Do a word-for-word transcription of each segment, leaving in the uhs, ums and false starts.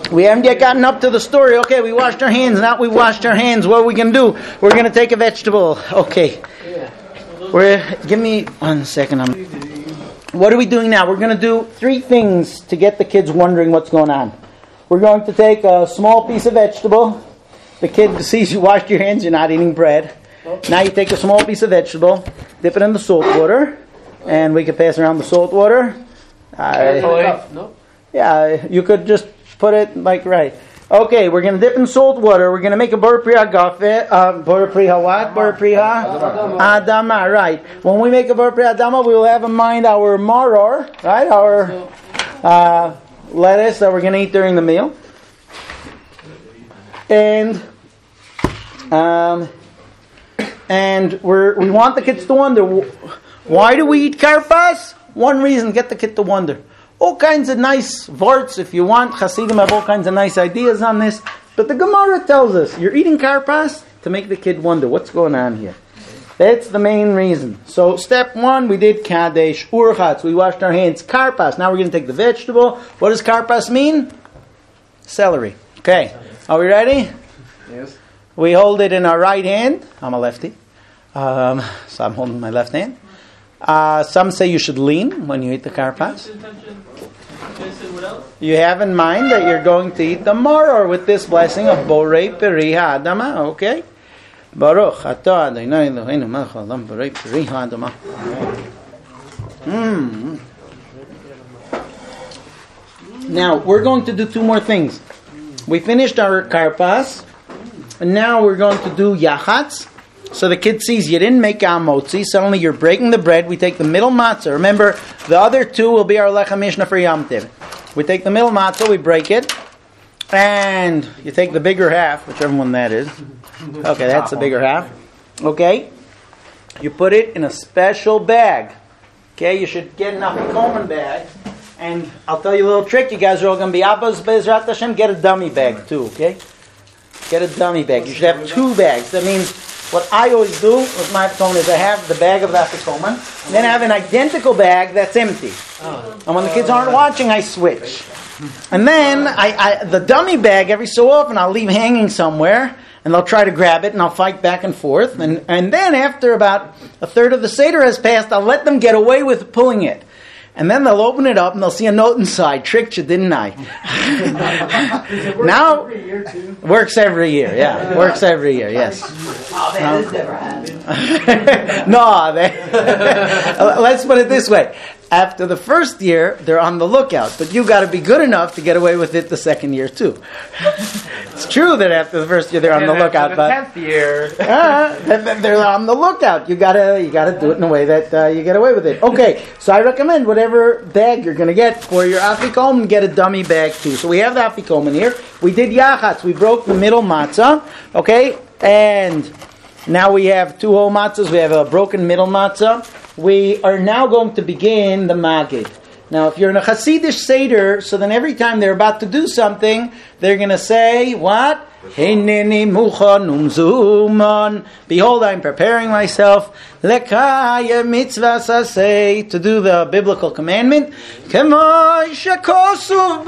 We haven't yet gotten up to the story. Okay, we washed our hands. Now we washed our hands. What are we going to do? We're going to take a vegetable. Okay. We're, give me one second. I'm, what are we doing now? We're going to do three things to get the kids wondering what's going on. We're going to take a small piece of vegetable. The kid sees you washed your hands, you're not eating bread. Now you take a small piece of vegetable, dip it in the salt water, and we can pass around the salt water. Uh, no? Yeah, you could just put it like right. Okay, we're going to dip in salt water. We're going to make a bor priha gafe. Uh, bor priha what? Bor priha? Adama, right. When we make a bor priha adama, we will have in mind our maror, right? Our uh, lettuce that we're going to eat during the meal. And um, and we're, we want the kids to wonder, why do we eat karpas? One reason, get the kid to wonder. All kinds of nice varts, if you want. Hasidim have all kinds of nice ideas on this. But the Gemara tells us, you're eating karpas to make the kid wonder, what's going on here? That's the main reason. So step one, we did kadesh, urchatz, we washed our hands, karpas. Now we're going to take the vegetable. What does karpas mean? Celery. Okay, are we ready? Yes. We hold it in our right hand. I'm a lefty. Um, so I'm holding my left hand. Uh, some say you should lean when you eat the karpas. You have in mind that you're going to eat the maror with this blessing of borei periha adama. Okay? Baruch atah Adonai Eloheinu melech haolam borei periha adama. Mm. Now we're going to do two more things. We finished our karpas, and now we're going to do yachatz. So the kid sees you didn't make amotzi, suddenly you're breaking the bread. We take the middle matzah. Remember, the other two will be our lechem mishnah for Yom Tov. We take the middle matzah, we break it, and you take the bigger half, whichever one that is. Okay, that's the bigger half. Okay, you put it in a special bag. Okay, you should get an afikoman bag. And I'll tell you a little trick. You guys are all going to be Abbas Be'ezrat Hashem. Get a dummy bag too, okay? Get a dummy bag. You should have two bags. That means what I always do with my afikoman is I have the bag of the afikoman, and then I have an identical bag that's empty. And when the kids aren't watching, I switch. And then I, I the dummy bag, every so often, I'll leave hanging somewhere, and they'll try to grab it, and I'll fight back and forth. And, and then after about a third of the Seder has passed, I'll let them get away with pulling it. And then they'll open it up and they'll see a note inside. Tricked you, didn't I? It works now, every year too. Works every year, yeah. Works every year, yes. Oh man, this never happened. No, they, let's put it this way. After the first year, they're on the lookout. But you got to be good enough to get away with it the second year too. It's true that after the first year, they're on the lookout. The but tenth year, uh, they're on the lookout. You gotta, you gotta do it in a way that uh, you get away with it. Okay, so I recommend whatever bag you're gonna get for your afikoman, get a dummy bag too. So we have the afikoman here. We did yachatz. We broke the middle matzah. Okay, and now we have two whole matzahs. We have a broken middle matzah. We are now going to begin the magid. Now, if you're in a Hasidish Seder, so then every time they're about to do something, they're going to say, what? Hineni muchanum zuman. Behold, I'm preparing myself lekaya mitzvah sasei, to do the biblical commandment. Kemoi shekosuv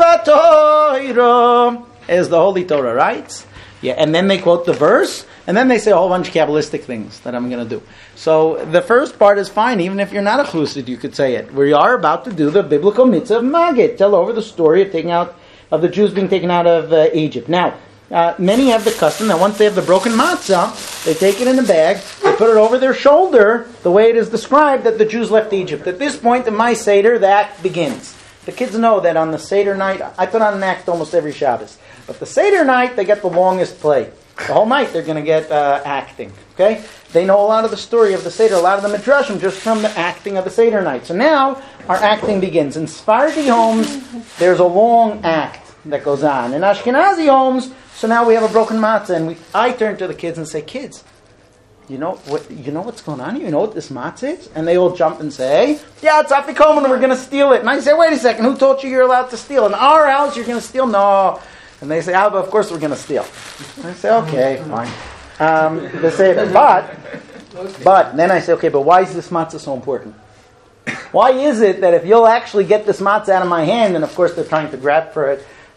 batoiro, as the Holy Torah writes. Yeah, and then they quote the verse, and then they say a whole bunch of Kabbalistic things that I'm going to do. So the first part is fine, even if you're not a Chassid, you could say it. We are about to do the biblical mitzvah of Magid, tell over the story of taking out of the Jews being taken out of uh, Egypt. Now, uh, many have the custom that once they have the broken matzah, they take it in a bag, they put it over their shoulder, the way it is described that the Jews left Egypt. At this point in my Seder, the act begins. The kids know that on the Seder night, I put on an act almost every Shabbos. But the Seder night, they get the longest play. The whole night they're going to get uh, acting. Okay? They know a lot of the story of the Seder, a lot of the Midrashim, just from the acting of the Seder night. So now, our acting begins. In Sephardi homes, there's a long act that goes on. In Ashkenazi homes, so now we have a broken matzah, and we, I turn to the kids and say, kids, you know what? You know what's going on here? You know what this matzah is? And they all jump and say, yeah, it's afikoman, we're going to steal it. And I say, wait a second, who told you you're allowed to steal? In our house, you're going to steal? No. And they say, Abba, of course we're going to steal. And I say, okay, fine. Um, they say, but, but, then I say, okay, but why is this matzah so important? Why is it that if you'll actually get this matzah out of my hand, and of course they're trying to grab for it,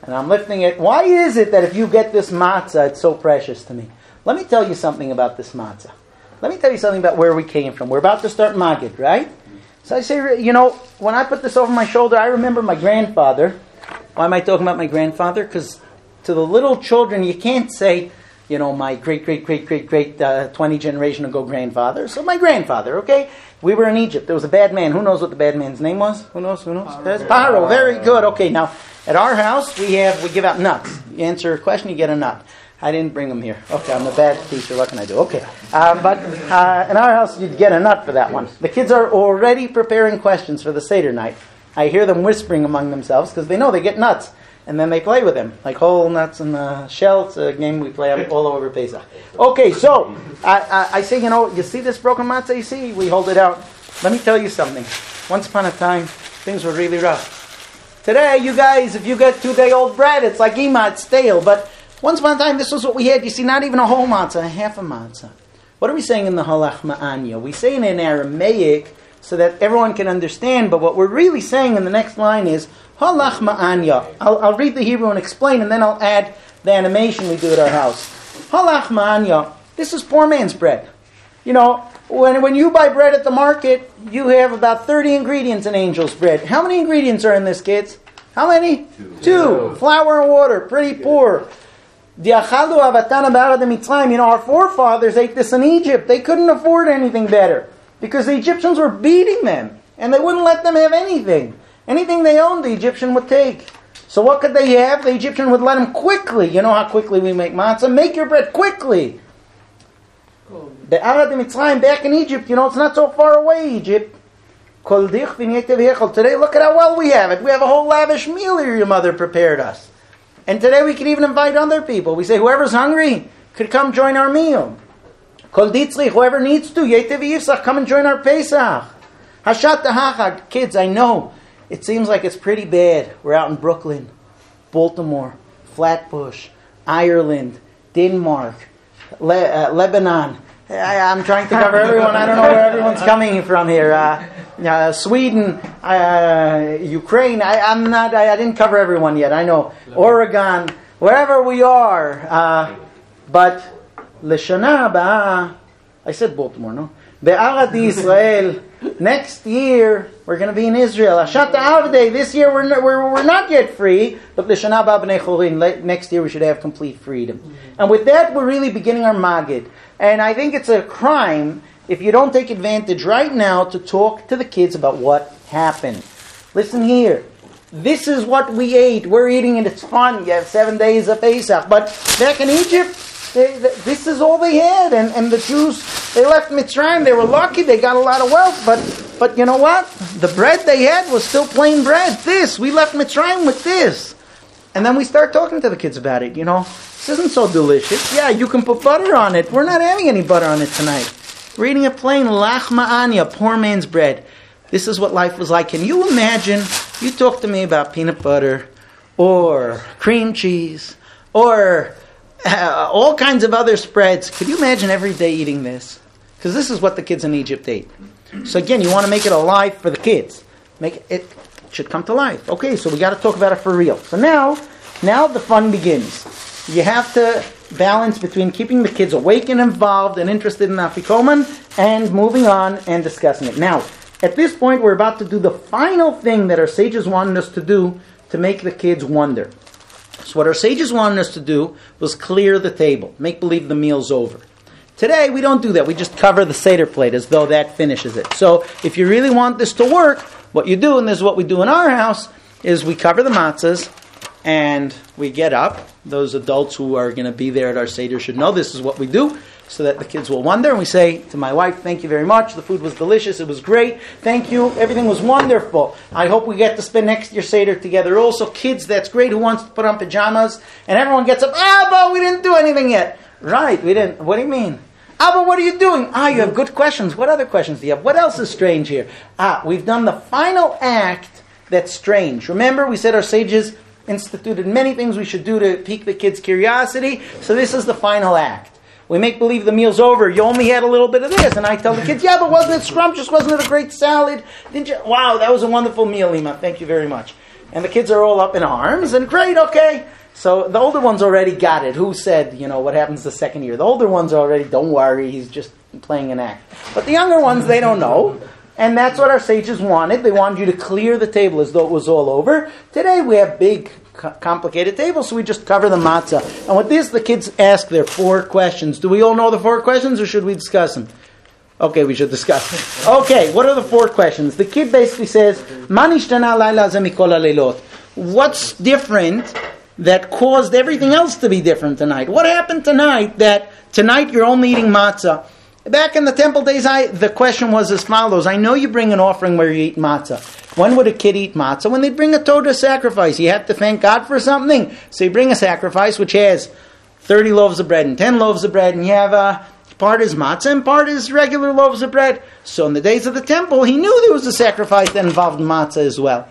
And I'm lifting it. Why is it that if you get this matzah, it's so precious to me? Let me tell you something about this matzah. Let me tell you something about where we came from. We're about to start Magid, right? So I say, you know, when I put this over my shoulder, I remember my grandfather. Why am I talking about my grandfather? Because to the little children, you can't say, you know, my great, great, great, great, great uh, twenty generation ago grandfather. So my grandfather, okay? We were in Egypt. There was a bad man. Who knows what the bad man's name was? Who knows? Who knows? Paro. Paro. Very good. Okay, now, at our house, we have we give out nuts. You answer a question, you get a nut. I didn't bring them here. Okay, I'm a bad teacher. What can I do? Okay. Um, but uh, in our house, you'd get a nut for that one. The kids are already preparing questions for the Seder night. I hear them whispering among themselves because they know they get nuts. And then they play with them, like whole nuts and uh, shells. A game we play all over Pesach. Okay, so I, I, I say, you know, you see this broken matzah? You see, we hold it out. Let me tell you something. Once upon a time, things were really rough. Today, you guys, if you get two-day-old bread, it's like ima, it's stale. But once upon a time, this was what we had. You see, not even a whole matzah, a half a matzah. What are we saying in the halach ma'anya? We say it in Aramaic so that everyone can understand. But what we're really saying in the next line is halach ma'anya. I'll, I'll read the Hebrew and explain, and then I'll add the animation we do at our house. Halach ma'anya. This is poor man's bread. You know, when when you buy bread at the market, you have about thirty ingredients in Angel's bread. How many ingredients are in this, kids? How many? Two. Two. Flour and water. Pretty poor. You know, our forefathers ate this in Egypt. They couldn't afford anything better because the Egyptians were beating them, and they wouldn't let them have anything. Anything they owned, the Egyptian would take. So what could they have? The Egyptian would let them quickly. You know how quickly we make matzah? Make your bread quickly. The Arad Mitzrayim back in Egypt, you know, it's not so far away, Egypt. Today, look at how well we have it. We have a whole lavish meal here your mother prepared us. And today we can even invite other people. We say, whoever's hungry could come join our meal. Kol ditzlich, whoever needs to, yetev yifsach, come and join our Pesach. Hashat hachag, kids, I know, it seems like it's pretty bad. We're out in Brooklyn, Baltimore, Flatbush, Ireland, Denmark, Le- uh, Lebanon. I, I'm trying to cover everyone. I don't know where everyone's coming from here. Uh, uh, Sweden, uh, Ukraine. I, I'm not. I, I didn't cover everyone yet. I know Oregon, wherever we are. Uh, but Leshana Haba, I said Baltimore, no? Be'arad Yisrael. Next year we're going to be in Israel. Hashat Avdei. This year we're not, we're we're not yet free, but Leshana Haba B'nei Chorin. Next year we should have complete freedom. Mm-hmm. And with that, we're really beginning our Magid. And I think it's a crime if you don't take advantage right now to talk to the kids about what happened. Listen here. This is what we ate. We're eating it. It's fun. You have seven days of Pesach. But back in Egypt, they, they, this is all they had. And, and the Jews, they left Mitzrayim. They were lucky. They got a lot of wealth. But, but you know what? The bread they had was still plain bread. This. We left Mitzrayim with this. And then we start talking to the kids about it, you know. This isn't so delicious. Yeah, you can put butter on it. We're not having any butter on it tonight. We're eating a plain lachma anya, poor man's bread. This is what life was like. Can you imagine, you talk to me about peanut butter, or cream cheese, or uh, all kinds of other spreads. Could you imagine every day eating this? Because this is what the kids in Egypt ate. So again, you want to make it alive for the kids. Make it... it should come to life. Okay, so we got to talk about it for real. So now, now the fun begins. You have to balance between keeping the kids awake and involved and interested in Afikoman and moving on and discussing it. Now, at this point, we're about to do the final thing that our sages wanted us to do to make the kids wonder. So what our sages wanted us to do was clear the table, make believe the meal's over. Today, we don't do that. We just cover the Seder plate as though that finishes it. So if you really want this to work, what you do, and this is what we do in our house, is we cover the matzahs and we get up. Those adults who are going to be there at our Seder should know this is what we do so that the kids will wonder. And we say to my wife, thank you very much. The food was delicious. It was great. Thank you. Everything was wonderful. I hope we get to spend next year's Seder together. Also, kids, that's great. Who wants to put on pajamas? And everyone gets up. Ah, but we didn't do anything yet. Right, we didn't. What do you mean? Ah, but what are you doing? Ah, you have good questions. What other questions do you have? What else is strange here? Ah, we've done the final act that's strange. Remember, we said our sages instituted many things we should do to pique the kids' curiosity. So this is the final act. We make believe the meal's over. You only had a little bit of this. And I tell the kids, yeah, but wasn't it scrumptious? Wasn't it a great salad? Didn't you? Wow, that was a wonderful meal, Ima. Thank you very much. And the kids are all up in arms, and great, okay. So the older ones already got it. Who said, you know, what happens the second year? The older ones already, don't worry, he's just playing an act. But the younger ones, they don't know. And that's what our sages wanted. They wanted you to clear the table as though it was all over. Today we have big, complicated tables, so we just cover the matzah. And with this, the kids ask their four questions. Do we all know the four questions, or should we discuss them? Okay, we should discuss them. Okay, what are the four questions? The kid basically says, "Ma nishtana layla ze mikol haleilot?" What's different that caused everything else to be different tonight? What happened tonight that tonight you're only eating matzah? Back in the temple days, I, the question was as follows. I know you bring an offering where you eat matzah. When would a kid eat matzah? When they bring a Torah sacrifice. You have to thank God for something. So you bring a sacrifice which has thirty loaves of bread and ten loaves of bread, and you have a part is matzah and part is regular loaves of bread. So in the days of the temple, he knew there was a sacrifice that involved matzah as well.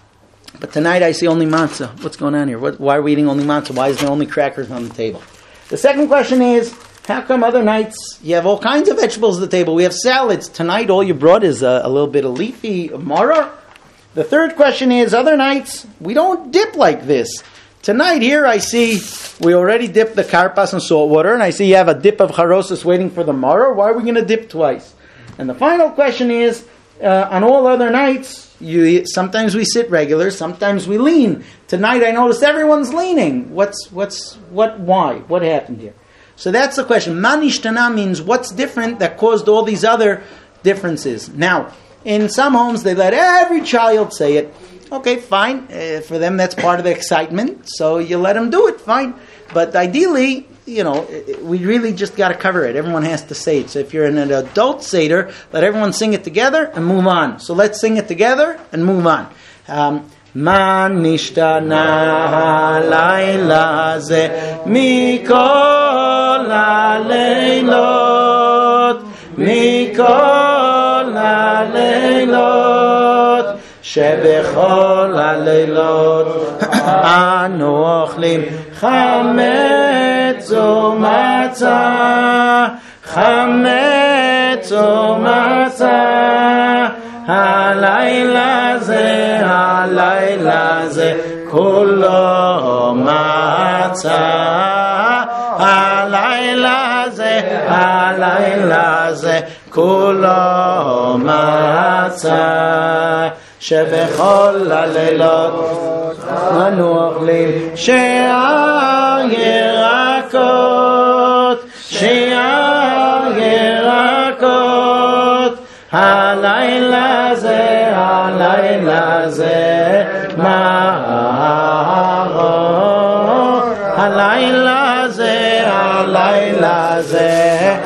But tonight I see only matzah. What's going on here? What, why are we eating only matzah? Why is there only crackers on the table? The second question is, how come other nights you have all kinds of vegetables at the table? We have salads. Tonight all you brought is a, a little bit of leafy maror. The third question is, other nights we don't dip like this. Tonight here I see we already dipped the karpas in salt water, and I see you have a dip of charosis waiting for the maror. Why are we going to dip twice? And the final question is, uh, on all other nights, you sometimes we sit regular, sometimes we lean. Tonight I noticed everyone's leaning. What's what's what? Why? What happened here? So that's the question. Ma nishtana means what's different that caused all these other differences. Now, in some homes, they let every child say it. Okay, fine. Uh, for them, that's part of the excitement. So you let them do it, fine. But ideally, you know, we really just got to cover it. Everyone has to say it. So if you're in an adult Seder, let everyone sing it together and move on. So let's sing it together and move on. Um, Ma nishtana halayla ze mikol haleilot mikol haleilot שבכל הלילות אנו אוכלים חמץ ומצה חמץ ומצה הלילה זה הלילה זה כולו מצה הלילה זה הלילה זה כולו מצה שבכל הלילות אנו אוכלים שיער ירקות שיער ירקות הלילה זה הלילה זה מערור הלילה זה הלילה זה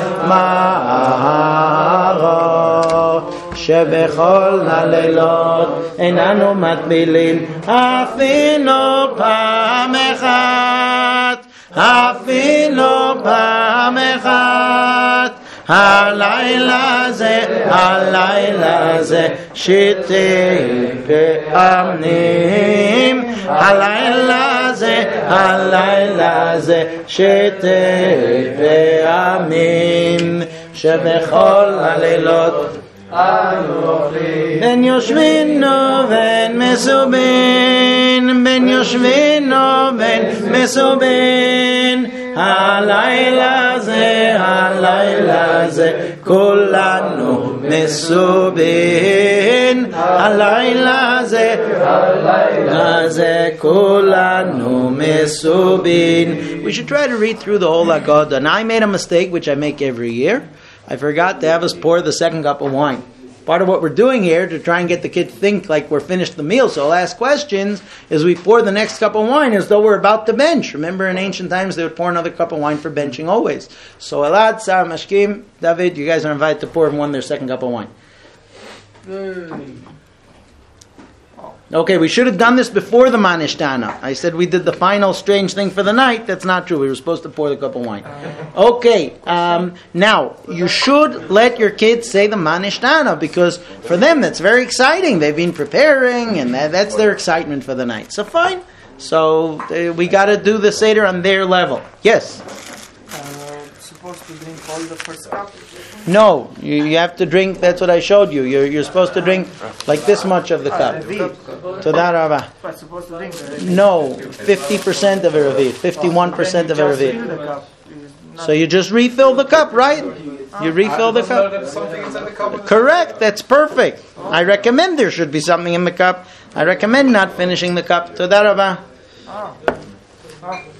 מערור שבכל הלילות איננו מטבילים אפילו פעם אחת אפילו פעם אחת הלילה זה הלילה זה שתי פעמים הלילה זה הלילה זה שתי פעמים שבכל הלילות בין יושבינו בין מסובין בין יושבינו בין מסובין הלילה זה הלילה זה כולנו מסובין הלילה זה הלילה זה כולנו מסובין. We should try to read through the whole Haggadah. And I made a mistake, which I make every year. I forgot to have us pour the second cup of wine. Part of what we're doing here to try and get the kid to think like we're finished the meal, so I'll ask questions, is we pour the next cup of wine as though we're about to bench. Remember in ancient times they would pour another cup of wine for benching always. So Elad, Sar, Mashkim, David, you guys are invited to pour everyone their second cup of wine. Okay, we should have done this before the Ma nishtana. I said we did the final strange thing for the night. That's not true. We were supposed to pour the cup of wine. Okay, um, now, you should let your kids say the Ma nishtana, because for them that's very exciting. They've been preparing, and that, that's their excitement for the night. So fine. So uh, we got to do the Seder on their level. Yes? Uh, supposed to drink all the first cup? No, you, you have to drink. That's what I showed you. You're you're supposed to drink like this much of the cup. Toda Rabba. I'm supposed to drink the No, fifty percent of a reviv, fifty-one percent of a Just fill reviv. the cup. It's not- So you just refill the cup, right? You refill the cup. There's something inside the cup. Correct. That's perfect. I recommend there should be something in the cup. I recommend not finishing the cup. Toda Rabba. Ah. Ah.